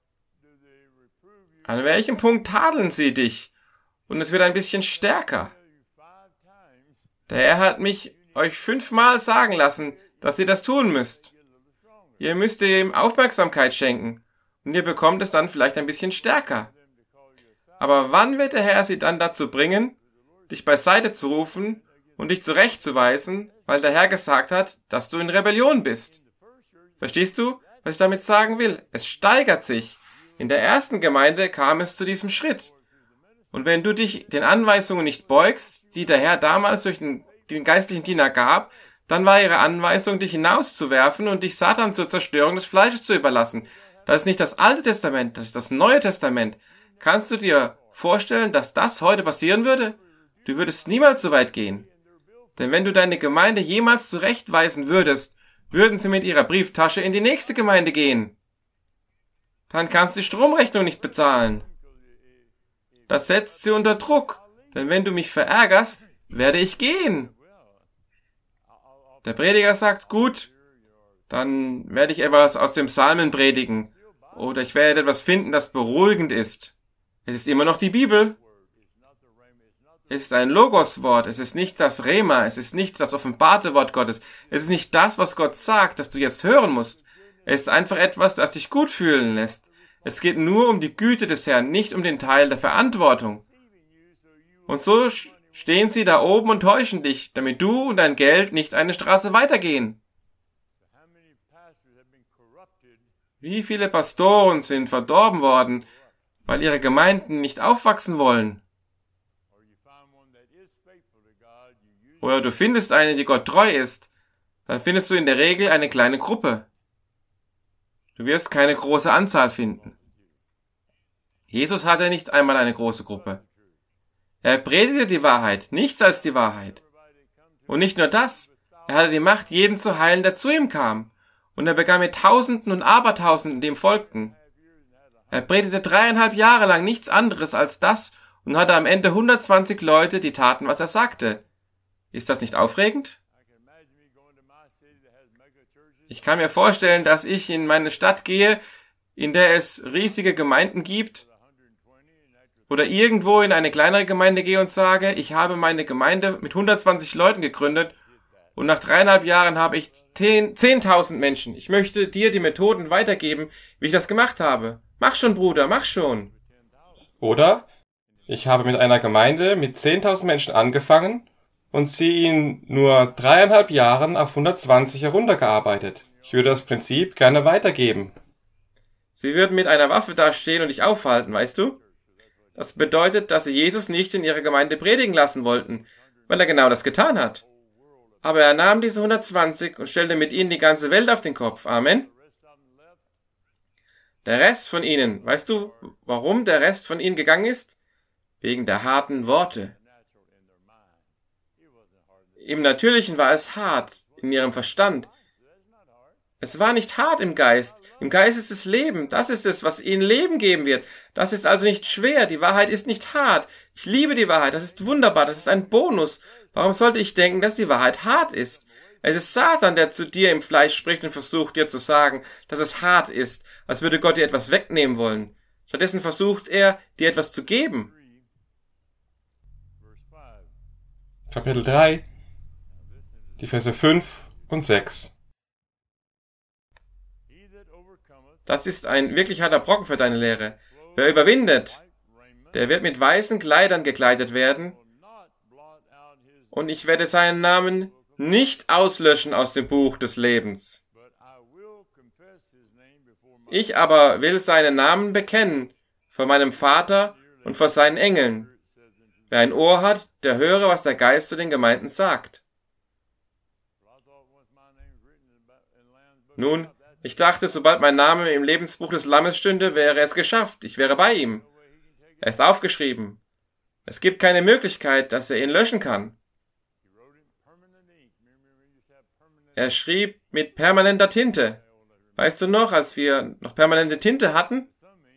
An welchem Punkt tadeln sie dich? Und es wird ein bisschen stärker. Der Herr hat mich euch fünfmal sagen lassen, dass ihr das tun müsst. Ihr müsst ihm Aufmerksamkeit schenken und ihr bekommt es dann vielleicht ein bisschen stärker. Aber wann wird der Herr sie dann dazu bringen, dich beiseite zu rufen und dich zurechtzuweisen, weil der Herr gesagt hat, dass du in Rebellion bist? Verstehst du, was ich damit sagen will? Es steigert sich. In der ersten Gemeinde kam es zu diesem Schritt. Und wenn du dich den Anweisungen nicht beugst, die der Herr damals durch den, den geistlichen Diener gab, dann war ihre Anweisung, dich hinauszuwerfen und dich Satan zur Zerstörung des Fleisches zu überlassen. Das ist nicht das Alte Testament, das ist das Neue Testament. Kannst du dir vorstellen, dass das heute passieren würde? Du würdest niemals so weit gehen. Denn wenn du deine Gemeinde jemals zurechtweisen würdest, würden sie mit ihrer Brieftasche in die nächste Gemeinde gehen. Dann kannst du die Stromrechnung nicht bezahlen. Das setzt sie unter Druck, denn wenn du mich verärgerst, werde ich gehen. Der Prediger sagt, gut, dann werde ich etwas aus dem Psalmen predigen. Oder ich werde etwas finden, das beruhigend ist. Es ist immer noch die Bibel. Es ist ein Logoswort. Es ist nicht das Rema. Es ist nicht das offenbarte Wort Gottes. Es ist nicht das, was Gott sagt, das du jetzt hören musst. Es ist einfach etwas, das dich gut fühlen lässt. Es geht nur um die Güte des Herrn, nicht um den Teil der Verantwortung. Und so stehen sie da oben und täuschen dich, damit du und dein Geld nicht eine Straße weitergehen. Wie viele Pastoren sind verdorben worden, weil ihre Gemeinden nicht aufwachsen wollen? Oder du findest eine, die Gott treu ist, dann findest du in der Regel eine kleine Gruppe. Du wirst keine große Anzahl finden. Jesus hatte nicht einmal eine große Gruppe. Er predigte die Wahrheit, nichts als die Wahrheit. Und nicht nur das, er hatte die Macht, jeden zu heilen, der zu ihm kam. Und er begann mit Tausenden und Abertausenden, die ihm folgten. Er predigte dreieinhalb Jahre lang nichts anderes als das und hatte am Ende hundertzwanzig Leute, die taten, was er sagte. Ist das nicht aufregend? Ich kann mir vorstellen, dass ich in meine Stadt gehe, in der es riesige Gemeinden gibt, oder irgendwo in eine kleinere Gemeinde gehe und sage, ich habe meine Gemeinde mit hundertzwanzig Leuten gegründet und nach dreieinhalb Jahren habe ich zehntausend Menschen. Ich möchte dir die Methoden weitergeben, wie ich das gemacht habe. Mach schon, Bruder, mach schon. Oder ich habe mit einer Gemeinde mit zehntausend Menschen angefangen und sie in nur dreieinhalb Jahren auf hundertzwanzig heruntergearbeitet. Ich würde das Prinzip gerne weitergeben. Sie würden mit einer Waffe dastehen und dich aufhalten, weißt du? Das bedeutet, dass sie Jesus nicht in ihrer Gemeinde predigen lassen wollten, weil er genau das getan hat. Aber er nahm diese hundertzwanzig und stellte mit ihnen die ganze Welt auf den Kopf. Amen. Der Rest von ihnen, weißt du, warum der Rest von ihnen gegangen ist? Wegen der harten Worte. Im Natürlichen war es hart, in ihrem Verstand. Es war nicht hart im Geist. Im Geist ist es Leben. Das ist es, was ihnen Leben geben wird. Das ist also nicht schwer. Die Wahrheit ist nicht hart. Ich liebe die Wahrheit. Das ist wunderbar. Das ist ein Bonus. Warum sollte ich denken, dass die Wahrheit hart ist? Es ist Satan, der zu dir im Fleisch spricht und versucht dir zu sagen, dass es hart ist, als würde Gott dir etwas wegnehmen wollen. Stattdessen versucht er, dir etwas zu geben. Kapitel drei, die Verse fünf und sechs. Das ist ein wirklich harter Brocken für deine Lehre. Wer überwindet, der wird mit weißen Kleidern gekleidet werden, und ich werde seinen Namen nicht auslöschen aus dem Buch des Lebens. Ich aber will seinen Namen bekennen vor meinem Vater und vor seinen Engeln. Wer ein Ohr hat, der höre, was der Geist zu den Gemeinden sagt. Nun, ich dachte, sobald mein Name im Lebensbuch des Lammes stünde, wäre es geschafft. Ich wäre bei ihm. Er ist aufgeschrieben. Es gibt keine Möglichkeit, dass er ihn löschen kann. Er schrieb mit permanenter Tinte. Weißt du noch, als wir noch permanente Tinte hatten?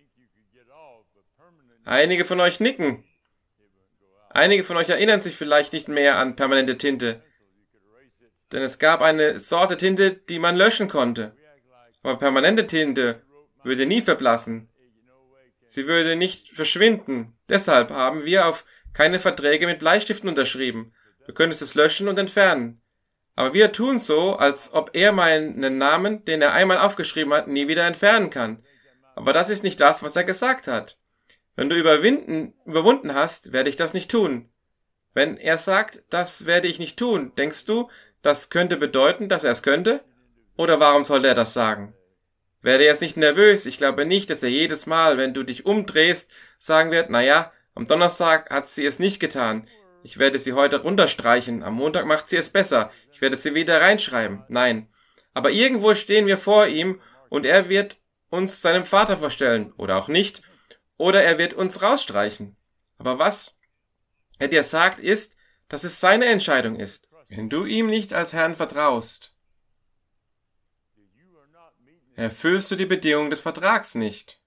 Einige von euch nicken. Einige von euch erinnern sich vielleicht nicht mehr an permanente Tinte. Denn es gab eine Sorte Tinte, die man löschen konnte. Aber permanente Tinte würde nie verblassen. Sie würde nicht verschwinden. Deshalb haben wir auf keine Verträge mit Bleistiften unterschrieben. Du könntest es löschen und entfernen. Aber wir tun so, als ob er meinen Namen, den er einmal aufgeschrieben hat, nie wieder entfernen kann. Aber das ist nicht das, was er gesagt hat. Wenn du überwinden, überwunden hast, werde ich das nicht tun. Wenn er sagt, das werde ich nicht tun, denkst du, das könnte bedeuten, dass er es könnte? Oder warum sollte er das sagen? Werde jetzt nicht nervös. Ich glaube nicht, dass er jedes Mal, wenn du dich umdrehst, sagen wird, na ja, am Donnerstag hat sie es nicht getan. Ich werde sie heute runterstreichen. Am Montag macht sie es besser. Ich werde sie wieder reinschreiben. Nein. Aber irgendwo stehen wir vor ihm und er wird uns seinem Vater vorstellen. Oder auch nicht. Oder er wird uns rausstreichen. Aber was er dir sagt, ist, dass es seine Entscheidung ist. Wenn du ihm nicht als Herrn vertraust, erfüllst du die Bedingungen des Vertrags nicht.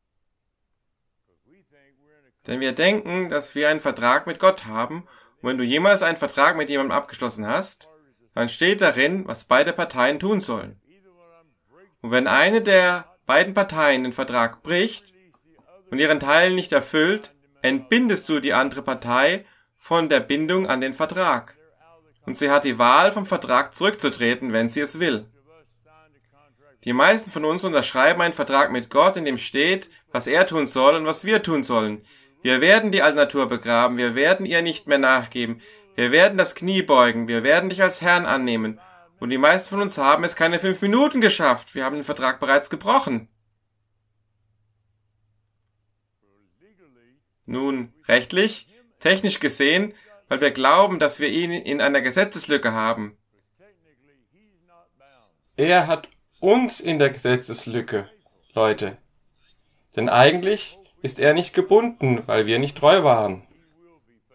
Denn wir denken, dass wir einen Vertrag mit Gott haben, und wenn du jemals einen Vertrag mit jemandem abgeschlossen hast, dann steht darin, was beide Parteien tun sollen. Und wenn eine der beiden Parteien den Vertrag bricht und ihren Teil nicht erfüllt, entbindest du die andere Partei von der Bindung an den Vertrag. Und sie hat die Wahl, vom Vertrag zurückzutreten, wenn sie es will. Die meisten von uns unterschreiben einen Vertrag mit Gott, in dem steht, was er tun soll und was wir tun sollen. Wir werden die alte Natur begraben, wir werden ihr nicht mehr nachgeben, wir werden das Knie beugen, wir werden dich als Herrn annehmen. Und die meisten von uns haben es keine fünf Minuten geschafft, wir haben den Vertrag bereits gebrochen. Nun, rechtlich, technisch gesehen, weil wir glauben, dass wir ihn in einer Gesetzeslücke haben. Er hat uns in der Gesetzeslücke, Leute. Denn eigentlich ist er nicht gebunden, weil wir nicht treu waren.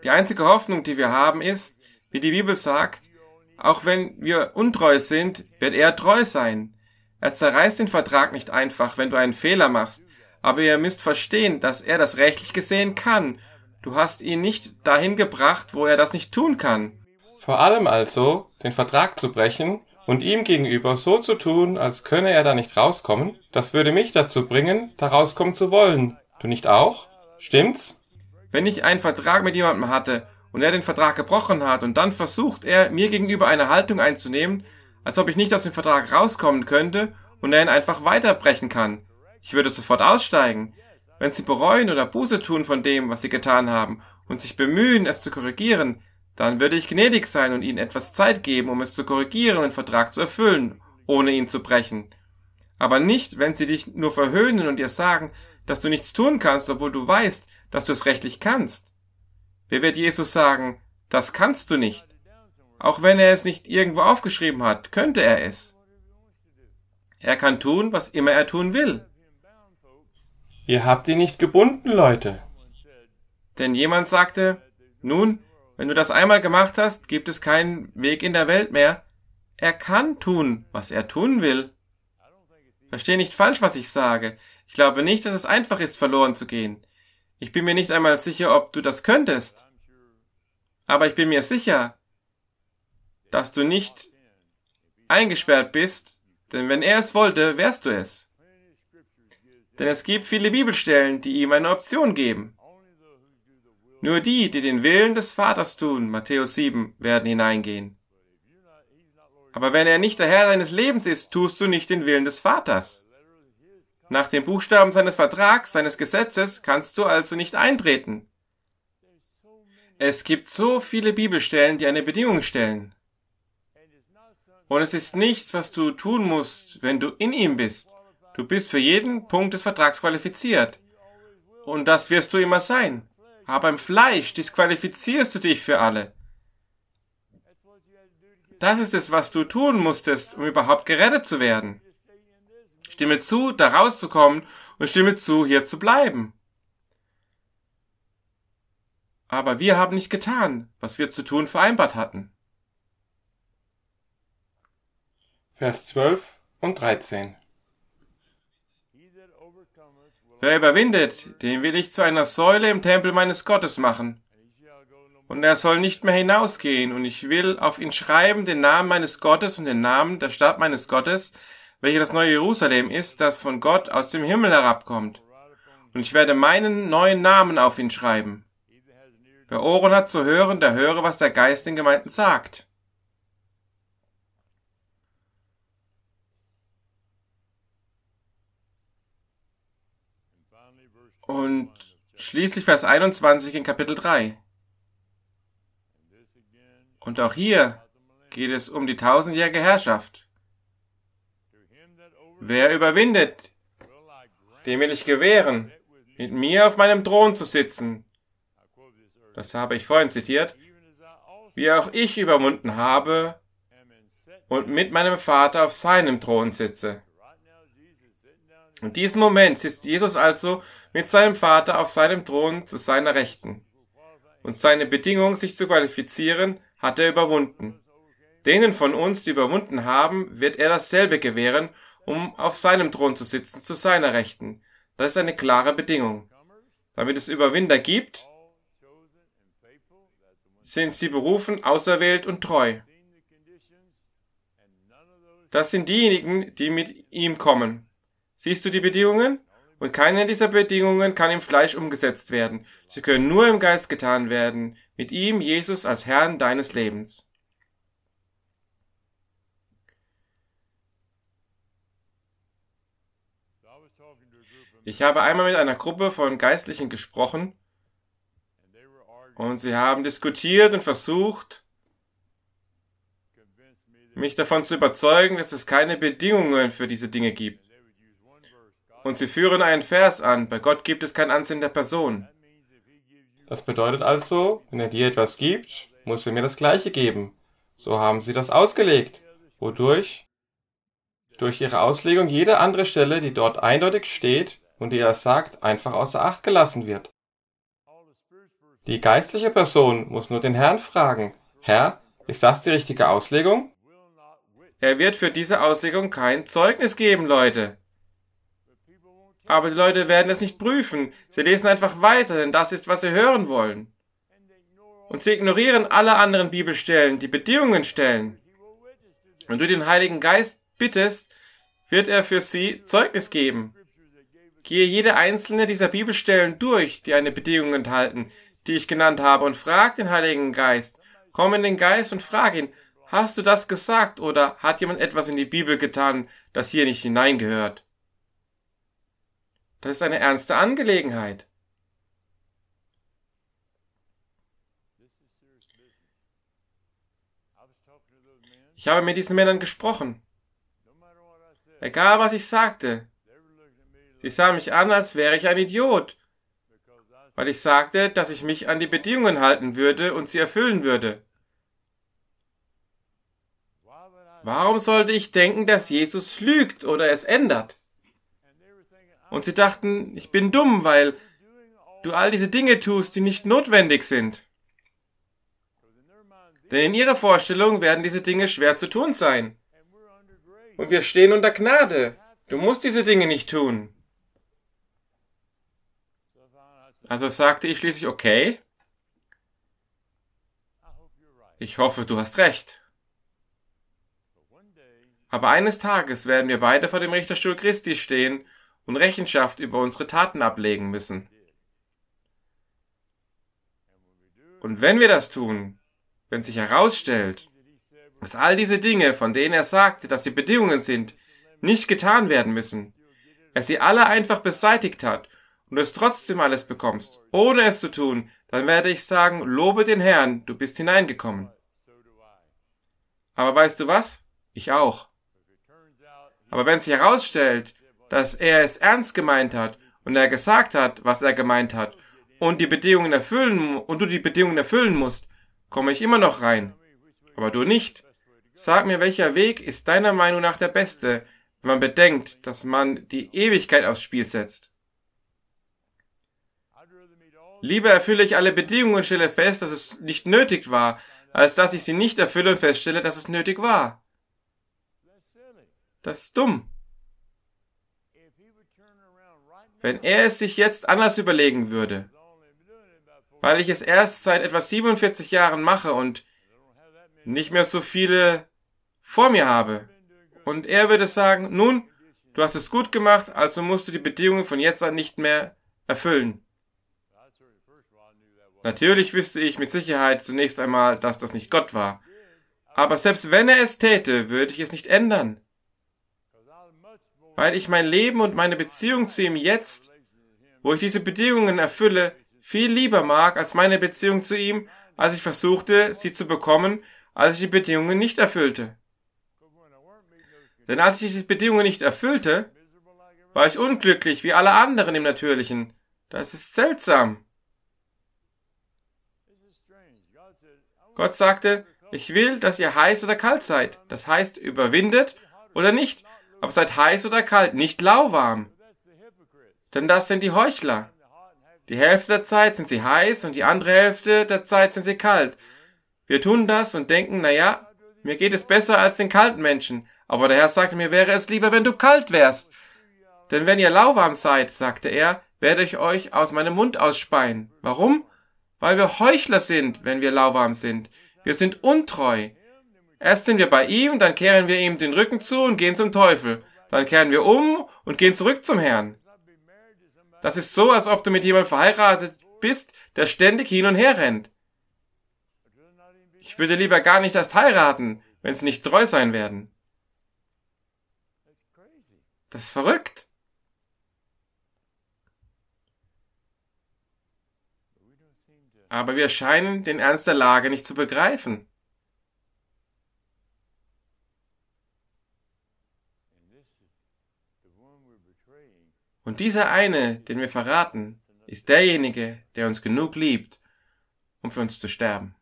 Die einzige Hoffnung, die wir haben, ist, wie die Bibel sagt, auch wenn wir untreu sind, wird er treu sein. Er zerreißt den Vertrag nicht einfach, wenn du einen Fehler machst. Aber ihr müsst verstehen, dass er das rechtlich gesehen kann. Du hast ihn nicht dahin gebracht, wo er das nicht tun kann. Vor allem also, den Vertrag zu brechen und ihm gegenüber so zu tun, als könne er da nicht rauskommen, das würde mich dazu bringen, da rauskommen zu wollen. Du nicht auch? Stimmt's? Wenn ich einen Vertrag mit jemandem hatte und er den Vertrag gebrochen hat und dann versucht er, mir gegenüber eine Haltung einzunehmen, als ob ich nicht aus dem Vertrag rauskommen könnte und er ihn einfach weiterbrechen kann. Ich würde sofort aussteigen. Wenn sie bereuen oder Buße tun von dem, was sie getan haben und sich bemühen, es zu korrigieren, dann würde ich gnädig sein und ihnen etwas Zeit geben, um es zu korrigieren und den Vertrag zu erfüllen, ohne ihn zu brechen. Aber nicht, wenn sie dich nur verhöhnen und dir sagen, dass du nichts tun kannst, obwohl du weißt, dass du es rechtlich kannst. Wer wird Jesus sagen, das kannst du nicht? Auch wenn er es nicht irgendwo aufgeschrieben hat, könnte er es. Er kann tun, was immer er tun will. Ihr habt ihn nicht gebunden, Leute. Denn jemand sagte, nun, wenn du das einmal gemacht hast, gibt es keinen Weg in der Welt mehr. Er kann tun, was er tun will. Versteh nicht falsch, was ich sage. Ich glaube nicht, dass es einfach ist, verloren zu gehen. Ich bin mir nicht einmal sicher, ob du das könntest. Aber ich bin mir sicher, dass du nicht eingesperrt bist, denn wenn er es wollte, wärst du es. Denn es gibt viele Bibelstellen, die ihm eine Option geben. Nur die, die den Willen des Vaters tun, Matthäus sieben, werden hineingehen. Aber wenn er nicht der Herr deines Lebens ist, tust du nicht den Willen des Vaters. Nach den Buchstaben seines Vertrags, seines Gesetzes, kannst du also nicht eintreten. Es gibt so viele Bibelstellen, die eine Bedingung stellen. Und es ist nichts, was du tun musst, wenn du in ihm bist. Du bist für jeden Punkt des Vertrags qualifiziert. Und das wirst du immer sein. Aber im Fleisch disqualifizierst du dich für alle. Das ist es, was du tun musstest, um überhaupt gerettet zu werden. Stimme zu, da rauszukommen, und stimme zu, hier zu bleiben. Aber wir haben nicht getan, was wir zu tun vereinbart hatten. Vers zwölf und dreizehn. Wer überwindet, den will ich zu einer Säule im Tempel meines Gottes machen. Und er soll nicht mehr hinausgehen, und ich will auf ihn schreiben den Namen meines Gottes und den Namen der Stadt meines Gottes, welche das neue Jerusalem ist, das von Gott aus dem Himmel herabkommt. Und ich werde meinen neuen Namen auf ihn schreiben. Wer Ohren hat zu hören, der höre, was der Geist den Gemeinden sagt. Und schließlich Vers einundzwanzig in Kapitel drei. Und auch hier geht es um die tausendjährige Herrschaft. Wer überwindet, dem will ich gewähren, mit mir auf meinem Thron zu sitzen. Das habe ich vorhin zitiert. Wie auch ich überwunden habe und mit meinem Vater auf seinem Thron sitze. In diesem Moment sitzt Jesus also mit seinem Vater auf seinem Thron zu seiner Rechten. Und seine Bedingung, sich zu qualifizieren, hat er überwunden. Denen von uns, die überwunden haben, wird er dasselbe gewähren, um auf seinem Thron zu sitzen, zu seiner Rechten. Das ist eine klare Bedingung. Damit es Überwinder gibt, sind sie berufen, auserwählt und treu. Das sind diejenigen, die mit ihm kommen. Siehst du die Bedingungen? Und keine dieser Bedingungen kann im Fleisch umgesetzt werden. Sie können nur im Geist getan werden, mit ihm, Jesus, als Herrn deines Lebens. Ich habe einmal mit einer Gruppe von Geistlichen gesprochen und sie haben diskutiert und versucht, mich davon zu überzeugen, dass es keine Bedingungen für diese Dinge gibt. Und sie führen einen Vers an, bei Gott gibt es kein Ansehen der Person. Das bedeutet also, wenn er dir etwas gibt, muss er mir das Gleiche geben. So haben sie das ausgelegt, wodurch durch ihre Auslegung jede andere Stelle, die dort eindeutig steht und die er sagt, einfach außer Acht gelassen wird. Die geistliche Person muss nur den Herrn fragen: Herr, ist das die richtige Auslegung? Er wird für diese Auslegung kein Zeugnis geben, Leute. Aber die Leute werden es nicht prüfen. Sie lesen einfach weiter, denn das ist, was sie hören wollen. Und sie ignorieren alle anderen Bibelstellen, die Bedingungen stellen. Wenn du den Heiligen Geist bittest, wird er für sie Zeugnis geben. Gehe jede einzelne dieser Bibelstellen durch, die eine Bedingung enthalten, die ich genannt habe, und frag den Heiligen Geist. Komm in den Geist und frag ihn: Hast du das gesagt, oder hat jemand etwas in die Bibel getan, das hier nicht hineingehört? Das ist eine ernste Angelegenheit. Ich habe mit diesen Männern gesprochen. Egal, was ich sagte. Sie sahen mich an, als wäre ich ein Idiot, weil ich sagte, dass ich mich an die Bedingungen halten würde und sie erfüllen würde. Warum sollte ich denken, dass Jesus lügt oder es ändert? Und sie dachten, ich bin dumm, weil du all diese Dinge tust, die nicht notwendig sind. Denn in ihrer Vorstellung werden diese Dinge schwer zu tun sein. Und wir stehen unter Gnade. Du musst diese Dinge nicht tun. Also sagte ich schließlich: Okay, ich hoffe, du hast recht. Aber eines Tages werden wir beide vor dem Richterstuhl Christi stehen und Rechenschaft über unsere Taten ablegen müssen. Und wenn wir das tun, wenn sich herausstellt, dass all diese Dinge, von denen er sagte, dass sie Bedingungen sind, nicht getan werden müssen, er sie alle einfach beseitigt hat und du es trotzdem alles bekommst, ohne es zu tun, dann werde ich sagen: Lobe den Herrn, du bist hineingekommen. Aber weißt du was? Ich auch. Aber wenn sich herausstellt, dass er es ernst gemeint hat und er gesagt hat, was er gemeint hat, und die Bedingungen erfüllen und du die Bedingungen erfüllen musst, komme ich immer noch rein. Aber du nicht. Sag mir, welcher Weg ist deiner Meinung nach der beste, wenn man bedenkt, dass man die Ewigkeit aufs Spiel setzt? Lieber erfülle ich alle Bedingungen und stelle fest, dass es nicht nötig war, als dass ich sie nicht erfülle und feststelle, dass es nötig war. Das ist dumm. Wenn er es sich jetzt anders überlegen würde, weil ich es erst seit etwa siebenundvierzig Jahren mache und nicht mehr so viele vor mir habe, und er würde sagen: Nun, du hast es gut gemacht, also musst du die Bedingungen von jetzt an nicht mehr erfüllen. Natürlich wüsste ich mit Sicherheit zunächst einmal, dass das nicht Gott war. Aber selbst wenn er es täte, würde ich es nicht ändern. Weil ich mein Leben und meine Beziehung zu ihm jetzt, wo ich diese Bedingungen erfülle, viel lieber mag als meine Beziehung zu ihm, als ich versuchte, sie zu bekommen, als ich die Bedingungen nicht erfüllte. Denn als ich diese Bedingungen nicht erfüllte, war ich unglücklich wie alle anderen im Natürlichen. Das ist seltsam. Gott sagte: Ich will, dass ihr heiß oder kalt seid. Das heißt, überwindet oder nicht, aber seid heiß oder kalt, nicht lauwarm. Denn das sind die Heuchler. Die Hälfte der Zeit sind sie heiß und die andere Hälfte der Zeit sind sie kalt. Wir tun das und denken: Naja, mir geht es besser als den kalten Menschen. Aber der Herr sagte, mir wäre es lieber, wenn du kalt wärst. Denn wenn ihr lauwarm seid, sagte er, werde ich euch aus meinem Mund ausspeien. Warum? Weil wir Heuchler sind, wenn wir lauwarm sind. Wir sind untreu. Erst sind wir bei ihm, dann kehren wir ihm den Rücken zu und gehen zum Teufel. Dann kehren wir um und gehen zurück zum Herrn. Das ist so, als ob du mit jemandem verheiratet bist, der ständig hin und her rennt. Ich würde lieber gar nicht erst heiraten, wenn sie nicht treu sein werden. Das ist verrückt. Aber wir scheinen den Ernst der Lage nicht zu begreifen. Und dieser eine, den wir verraten, ist derjenige, der uns genug liebt, um für uns zu sterben.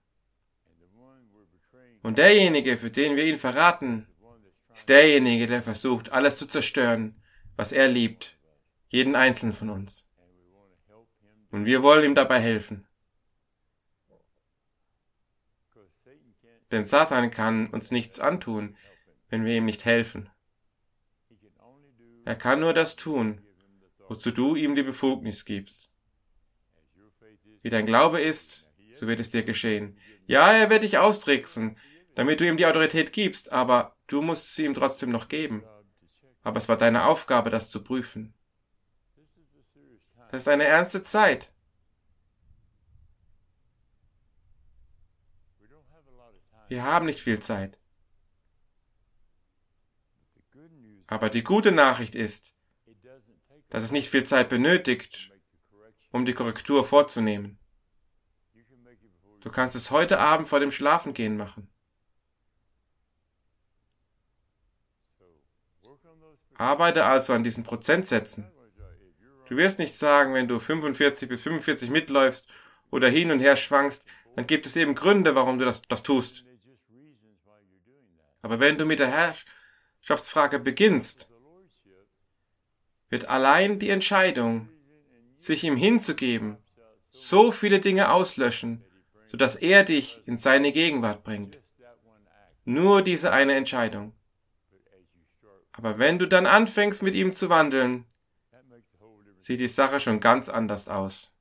Und derjenige, für den wir ihn verraten, ist derjenige, der versucht, alles zu zerstören, was er liebt, jeden einzelnen von uns. Und wir wollen ihm dabei helfen. Denn Satan kann uns nichts antun, wenn wir ihm nicht helfen. Er kann nur das tun, wozu du ihm die Befugnis gibst. Wie dein Glaube ist, so wird es dir geschehen. Ja, er wird dich austricksen, damit du ihm die Autorität gibst, aber du musst sie ihm trotzdem noch geben. Aber es war deine Aufgabe, das zu prüfen. Das ist eine ernste Zeit. Wir haben nicht viel Zeit. Aber die gute Nachricht ist, dass es nicht viel Zeit benötigt, um die Korrektur vorzunehmen. Du kannst es heute Abend vor dem Schlafengehen machen. Arbeite also an diesen Prozentsätzen. Du wirst nicht sagen, wenn du fünfundvierzig bis fünfundvierzig mitläufst oder hin und her schwankst, dann gibt es eben Gründe, warum du das, das tust. Aber wenn du mit der Herrschaftsfrage beginnst, wird allein die Entscheidung, sich ihm hinzugeben, so viele Dinge auslöschen, sodass er dich in seine Gegenwart bringt. Nur diese eine Entscheidung. Aber wenn du dann anfängst, mit ihm zu wandeln, sieht die Sache schon ganz anders aus.